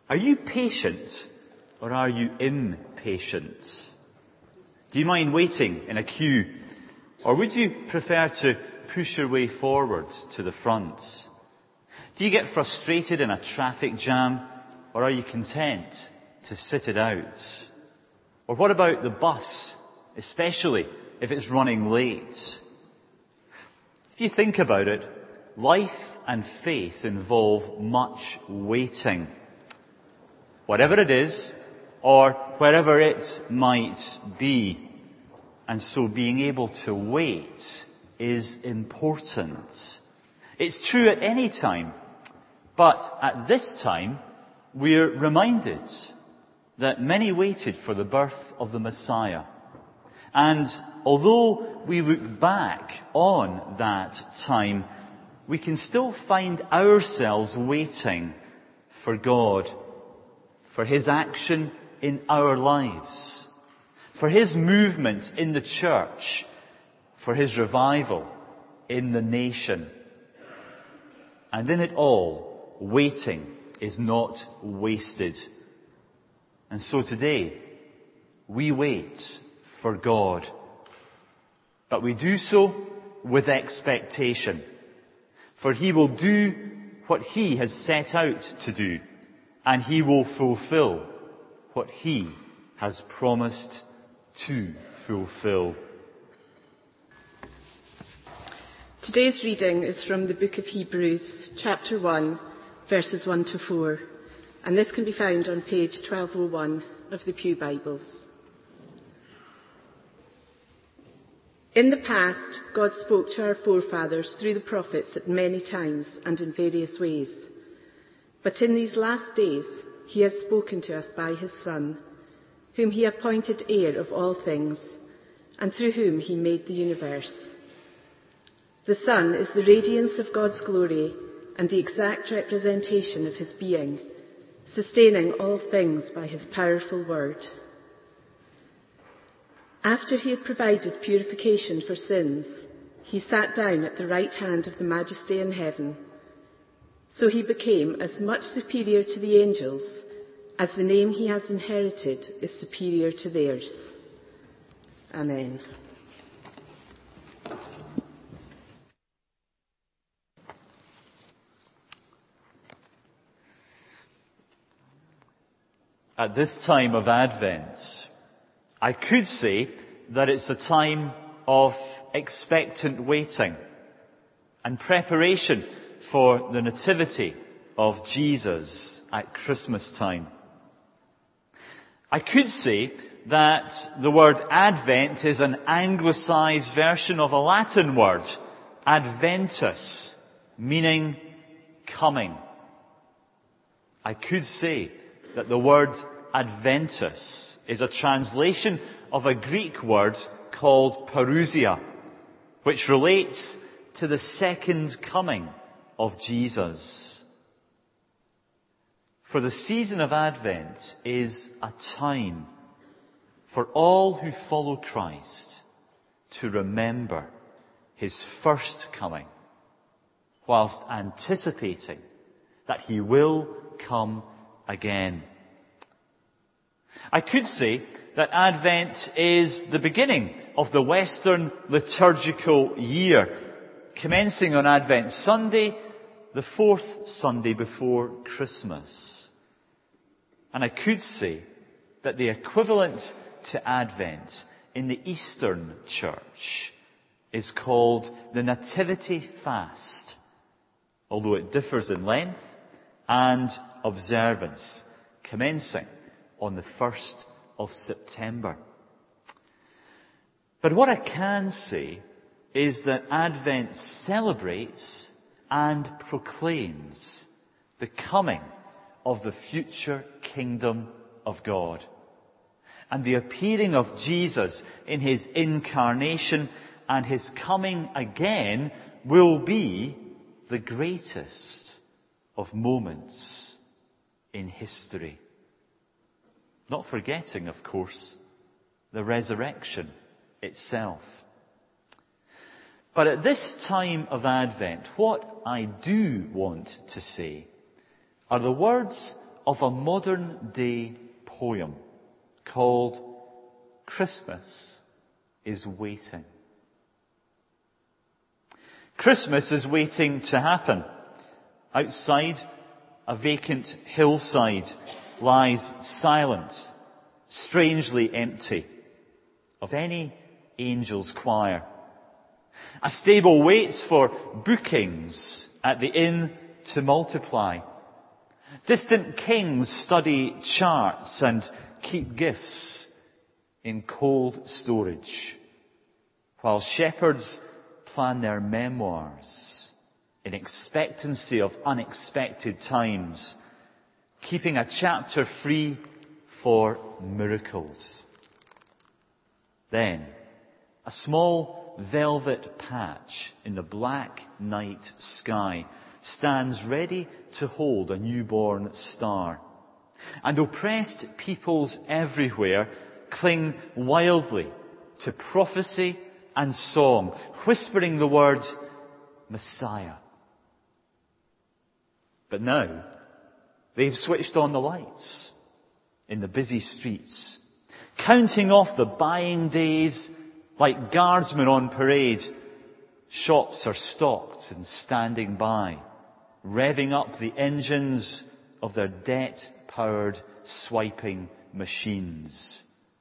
Are you patient or are you impatient? Do you mind waiting in a queue, or would you prefer to push your way forward to the front? Do you get frustrated in a traffic jam, or are you content to sit it out? Or what about the bus, especially if it's running late? If you think about it, life and faith involve much waiting. Whatever it is, or wherever it might be. And so being able to wait is important. It's true at any time, but at this time, we're reminded that many waited for the birth of the Messiah. And although we look back on that time, we can still find ourselves waiting for God, for His action in our lives, for His movement in the church, for His revival in the nation. And in it all, waiting is not wasted. And so today, we wait for God. But we do so with expectation. For He will do what He has set out to do. And He will fulfill what He has promised to fulfill. Today's reading is from the book of Hebrews, chapter 1, verses 1 to 4. And this can be found on page 1201 of the Pew Bibles. In the past, God spoke to our forefathers through the prophets at many times and in various ways. But in these last days, He has spoken to us by His Son, whom He appointed heir of all things, and through whom He made the universe. The Son is the radiance of God's glory and the exact representation of His being, sustaining all things by His powerful word. After He had provided purification for sins, He sat down at the right hand of the Majesty in heaven. So He became as much superior to the angels as the name He has inherited is superior to theirs. Amen. At this time of Advent, I could say that it's a time of expectant waiting and preparation for the nativity of Jesus at Christmas time. I could say that the word Advent is an anglicised version of a Latin word, adventus, meaning coming. I could say that the word adventus is a translation of a Greek word called parousia, which relates to the second coming of Jesus. For the season of Advent is a time for all who follow Christ to remember His first coming, whilst anticipating that He will come again. I could say that Advent is the beginning of the Western liturgical year, commencing on Advent Sunday, the fourth Sunday before Christmas. And I could say that the equivalent to Advent in the Eastern Church is called the Nativity Fast, although it differs in length and observance, commencing on the 1st of September. But what I can say is that Advent celebrates and proclaims the coming of the future kingdom of God. And the appearing of Jesus in His incarnation and His coming again will be the greatest of moments in history. Not forgetting, of course, the resurrection itself. But at this time of Advent, what I do want to say are the words of a modern day poem called Christmas is Waiting. Christmas is waiting to happen. Outside, a vacant hillside lies silent, strangely empty of any angel's choir. A stable waits for bookings at the inn to multiply. Distant kings study charts and keep gifts in cold storage, while shepherds plan their memoirs in expectancy of unexpected times, keeping a chapter free for miracles. Then, a small velvet patch in the black night sky stands ready to hold a newborn star. And oppressed peoples everywhere cling wildly to prophecy and song, whispering the word Messiah. But now, they've switched on the lights in the busy streets, counting off the buying days like guardsmen on parade. Shops are stocked and standing by, revving up the engines of their debt-powered swiping machines.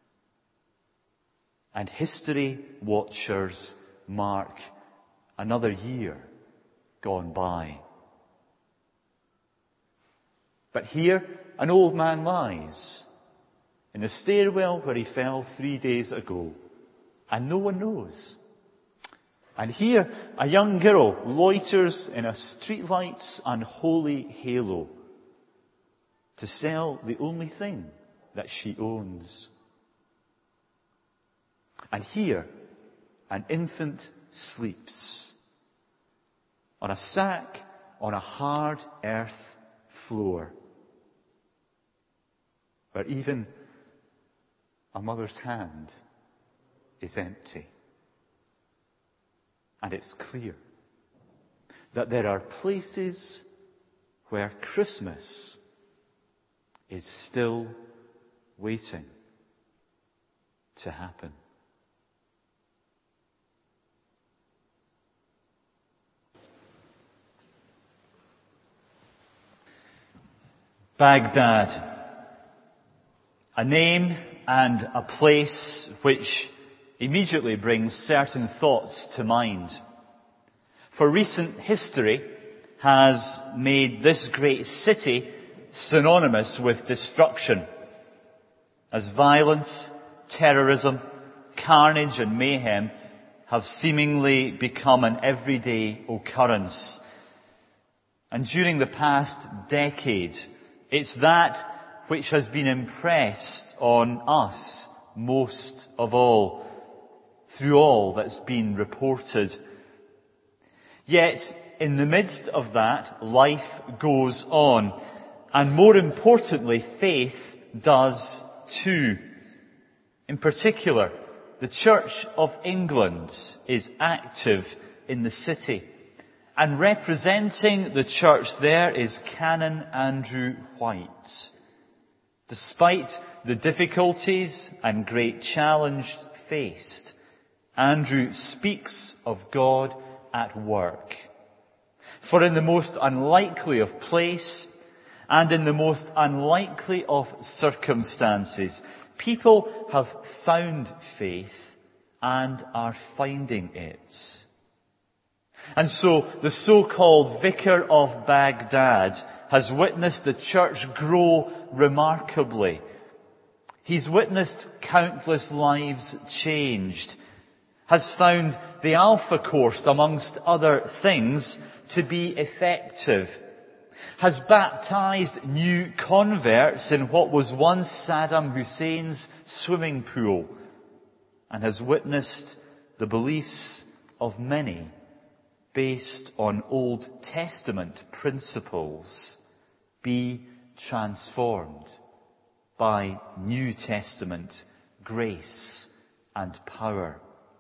And history watchers mark another year gone by. But here, an old man lies in the stairwell where he fell 3 days ago, and no one knows. And here, a young girl loiters in a streetlight's unholy halo to sell the only thing that she owns. And here, an infant sleeps on a sack on a hard earth floor, where even a mother's hand is empty. And it's clear that there are places where Christmas is still waiting to happen. Baghdad. A name and a place which immediately brings certain thoughts to mind. For recent history has made this great city synonymous with destruction, as violence, terrorism, carnage and mayhem have seemingly become an everyday occurrence. And during the past decade, it's that which has been impressed on us most of all, through all that's been reported. Yet, in the midst of that, life goes on. And more importantly, faith does too. In particular, the Church of England is active in the city. And representing the church there is Canon Andrew White. Despite the difficulties and great challenge faced, Andrew speaks of God at work. For in the most unlikely of place and in the most unlikely of circumstances, people have found faith and are finding it. And so the so-called Vicar of Baghdad has witnessed the church grow remarkably. He's witnessed countless lives changed, has found the Alpha Course, amongst other things, to be effective, has baptized new converts in what was once Saddam Hussein's swimming pool, and has witnessed the beliefs of many based on Old Testament principles be transformed by New Testament grace and power.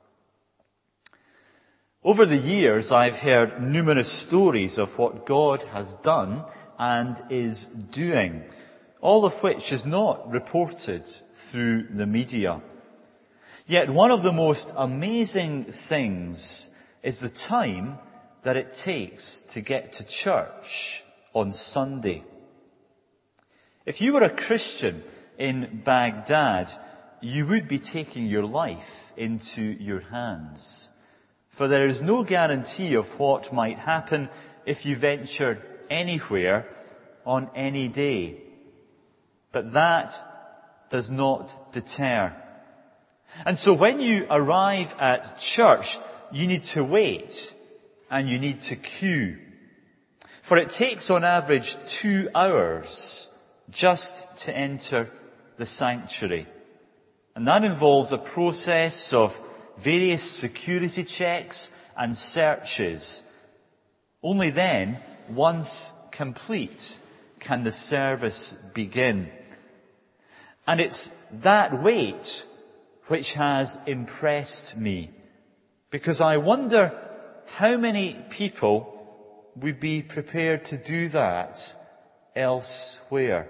Over the years, I've heard numerous stories of what God has done and is doing. all of which is not reported through the media. Yet one of the most amazing things is the time that it takes to get to church on Sunday. If you were a Christian in Baghdad, you would be taking your life into your hands. For there is no guarantee of what might happen if you ventured anywhere on any day. But that does not deter. And so when you arrive at church, you need to wait and you need to queue. For it takes on average 2 hours just to enter the sanctuary. And that involves a process of various security checks and searches. Only then, once complete, can the service begin. And it's that wait which has impressed me, because I wonder how many people would be prepared to do that elsewhere.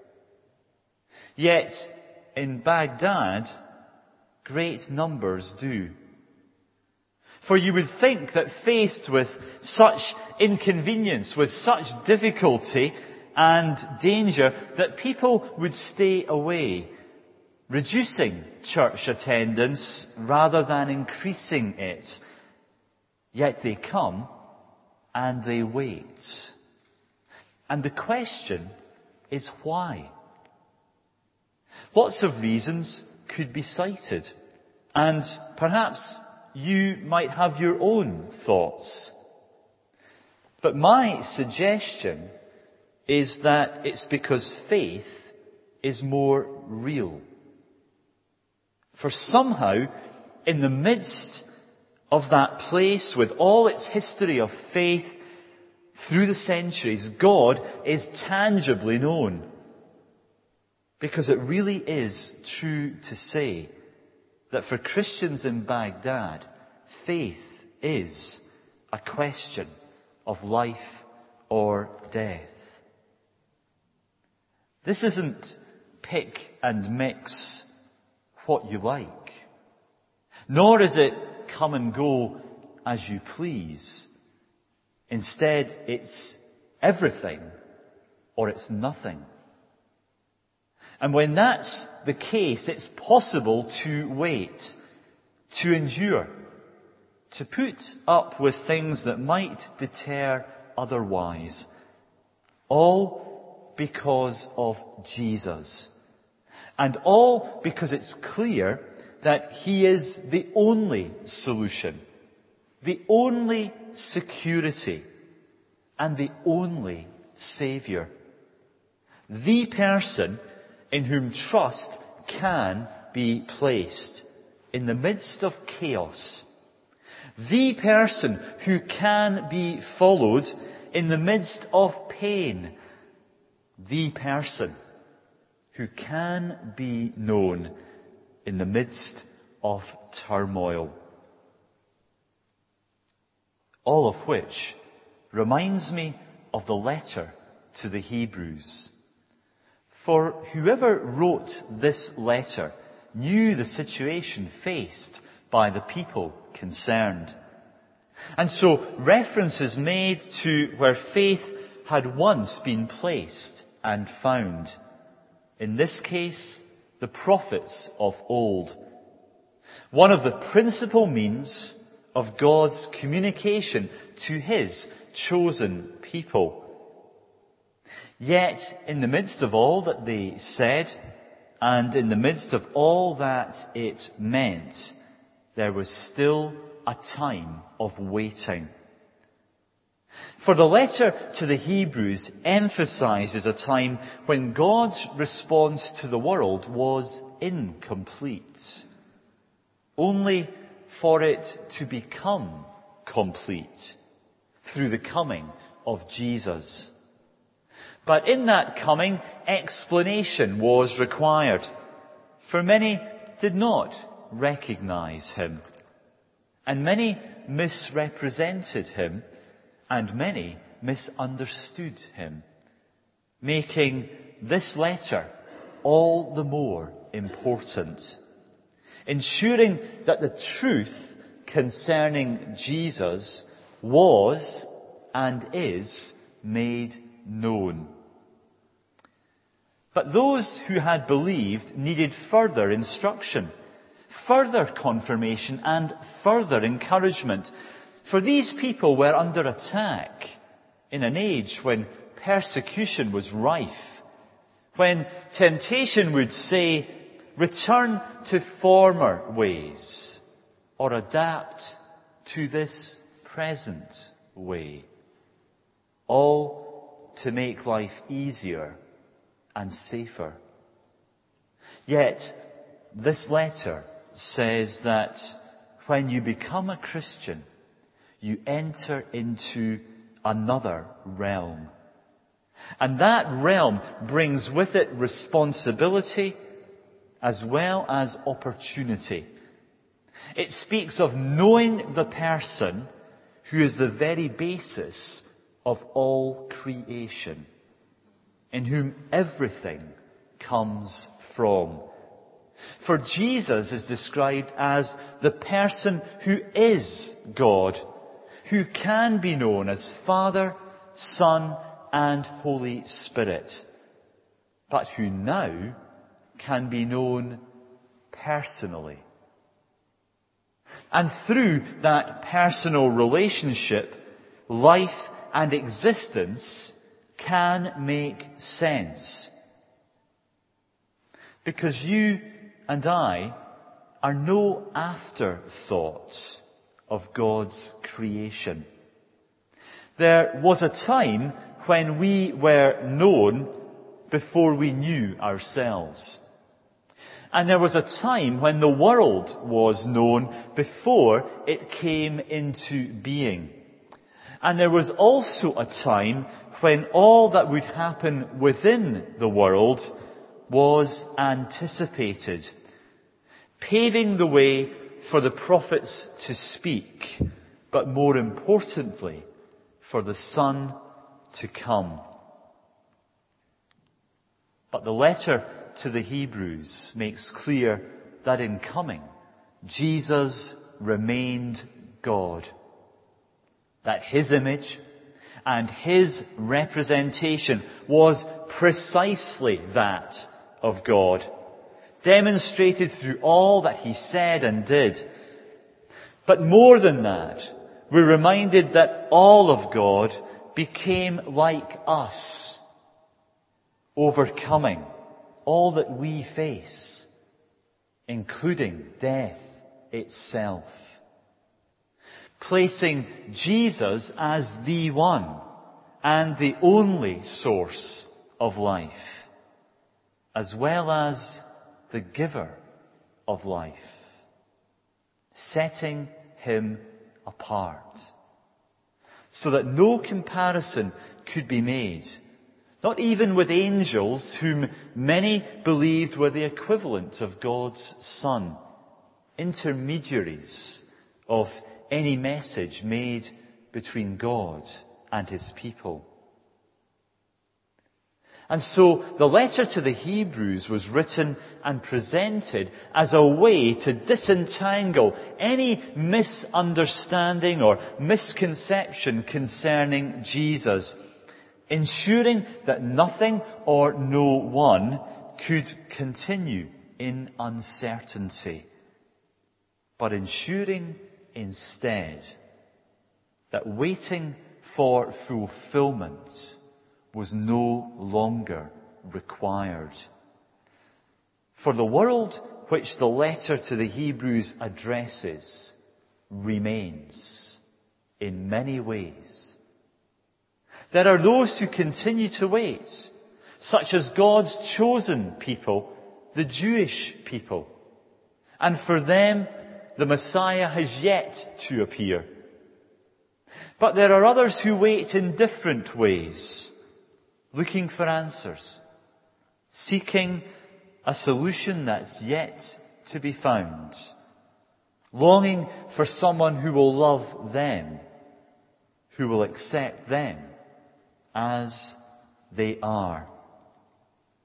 Yet, in Baghdad, great numbers do. For you would think that faced with such inconvenience, with such difficulty and danger, that people would stay away, reducing church attendance rather than increasing it. Yet they come and they wait. And the question is why? Lots of reasons could be cited, and perhaps you might have your own thoughts. But my suggestion is that it's because faith is more real. For somehow, in the midst of that place with all its history of faith through the centuries, God is tangibly known. Because it really is true to say that for Christians in Baghdad, faith is a question of life or death. This isn't pick and mix what you like, nor is it come and go as you please. Instead, it's everything or it's nothing. And when that's the case, it's possible to wait, to endure, to put up with things that might deter otherwise. All because of Jesus. And all because it's clear that He is the only solution, the only security, and the only Saviour. The person in whom trust can be placed in the midst of chaos. The person who can be followed in the midst of pain. The person who can be known in the midst of turmoil. All of which reminds me of the letter to the Hebrews. For whoever wrote this letter knew the situation faced by the people concerned. And so reference is made to where faith had once been placed and found. In this case, the prophets of old. One of the principal means of God's communication to His chosen people. Yet, in the midst of all that they said, and in the midst of all that it meant, there was still a time of waiting. For the letter to the Hebrews emphasizes a time when God's response to the world was incomplete, only for it to become complete through the coming of Jesus. But in that coming, explanation was required, for many did not recognize Him, and many misrepresented Him, and many misunderstood Him, making this letter all the more important, ensuring that the truth concerning Jesus was and is made known. But those who had believed needed further instruction, further confirmation, and further encouragement. For these people were under attack in an age when persecution was rife, when temptation would say, return to former ways, or adapt to this present way, all to make life easier and safer. Yet, this letter says that when you become a Christian, you enter into another realm. And that realm brings with it responsibility as well as opportunity. It speaks of knowing the person who is the very basis of all creation, in whom everything comes from. For Jesus is described as the person who is God, who can be known as Father, Son, and Holy Spirit, but who now can be known personally. And through that personal relationship, life and existence can make sense. Because you and I are no afterthoughts of God's creation. There was a time when we were known before we knew ourselves. And there was a time when the world was known before it came into being. And there was also a time when all that would happen within the world was anticipated, paving the way for the prophets to speak, but more importantly, for the Son to come. But the letter to the Hebrews makes clear that in coming, Jesus remained God, that his image and his representation was precisely that of God, demonstrated through all that he said and did. But more than that, we're reminded that all of God became like us, overcoming all that we face, including death itself, placing Jesus as the one and the only source of life, as well as the giver of life, setting him apart, so that no comparison could be made, not even with angels whom many believed were the equivalent of God's Son, intermediaries of any message made between God and his people. And so the letter to the Hebrews was written and presented as a way to disentangle any misunderstanding or misconception concerning Jesus, ensuring that nothing or no one could continue in uncertainty, but ensuring instead that waiting for fulfillment was no longer required. For the world which the letter to the Hebrews addresses remains in many ways. There are those who continue to wait, such as God's chosen people, the Jewish people. And for them, the Messiah has yet to appear. But there are others who wait in different ways, looking for answers, seeking a solution that's yet to be found, longing for someone who will love them, who will accept them as they are.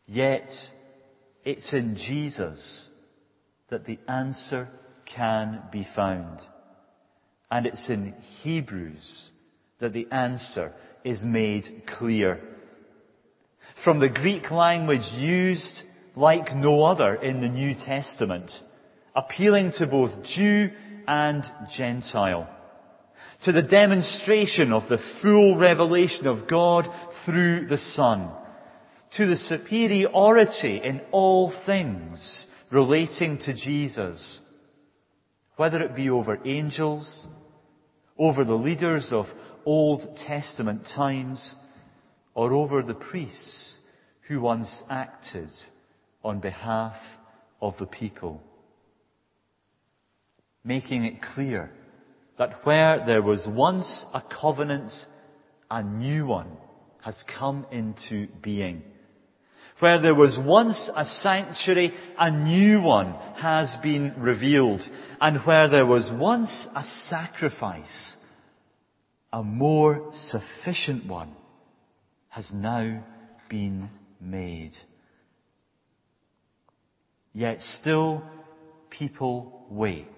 Yet, it's in Jesus that the answer can be found. And it's in Hebrews that the answer is made clear. From the Greek language used like no other in the New Testament, appealing to both Jew and Gentile, to the demonstration of the full revelation of God through the Son, to the superiority in all things relating to Jesus, whether it be over angels, over the leaders of Old Testament times, or over the priests who once acted on behalf of the people. Making it clear that where there was once a covenant, a new one has come into being. Where there was once a sanctuary, a new one has been revealed. And where there was once a sacrifice, a more sufficient one has now been made. Yet still people wait.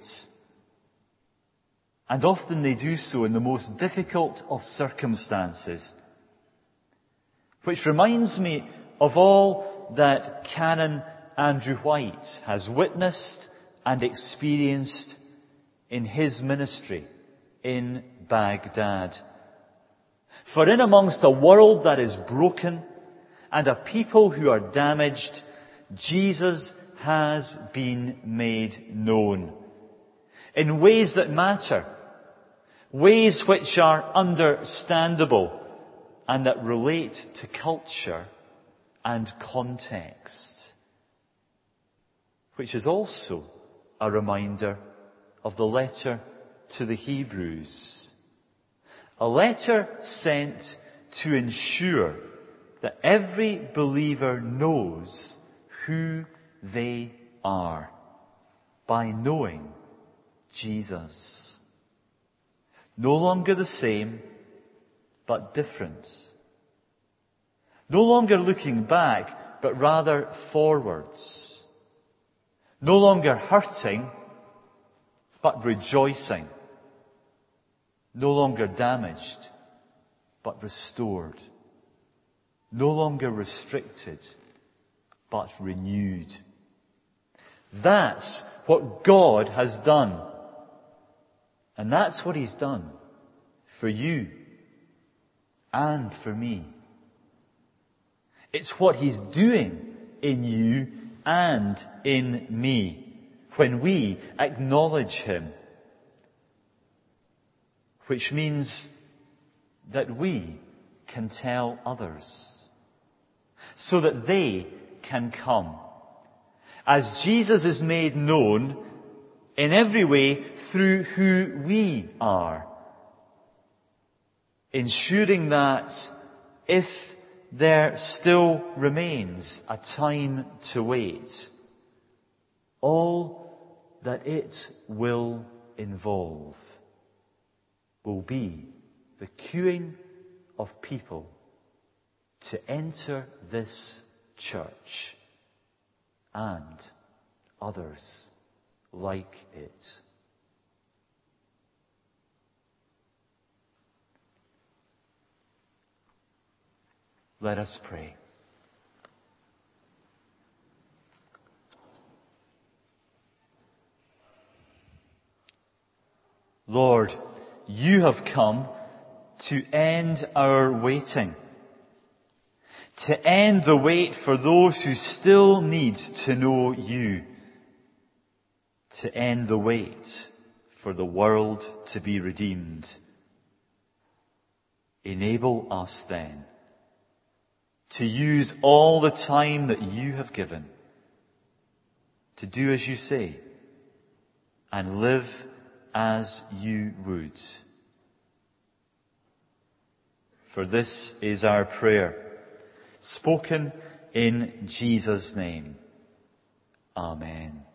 And often they do so in the most difficult of circumstances. Which reminds me of all that Canon Andrew White has witnessed and experienced in his ministry in Baghdad. For in amongst a world that is broken and a people who are damaged, Jesus has been made known in ways that matter, ways which are understandable and that relate to culture and context, which is also a reminder of the letter to the Hebrews. A letter sent to ensure that every believer knows who they are by knowing Jesus. No longer the same, but different. No longer looking back, but rather forwards. No longer hurting, but rejoicing. No longer damaged, but restored. No longer restricted, but renewed. That's what God has done. And that's what He's done for you and for me. It's what He's doing in you and in me when we acknowledge Him. Which means that we can tell others so that they can come. As Jesus is made known in every way through who we are. Ensuring that if there still remains a time to wait, all that it will involve will be the queuing of people to enter this church and others like it. Let us pray. Lord, You have come to end our waiting, to end the wait for those who still need to know You, to end the wait for the world to be redeemed. Enable us then to use all the time that You have given to do as You say and live as You would. For this is our prayer, spoken in Jesus' name. Amen.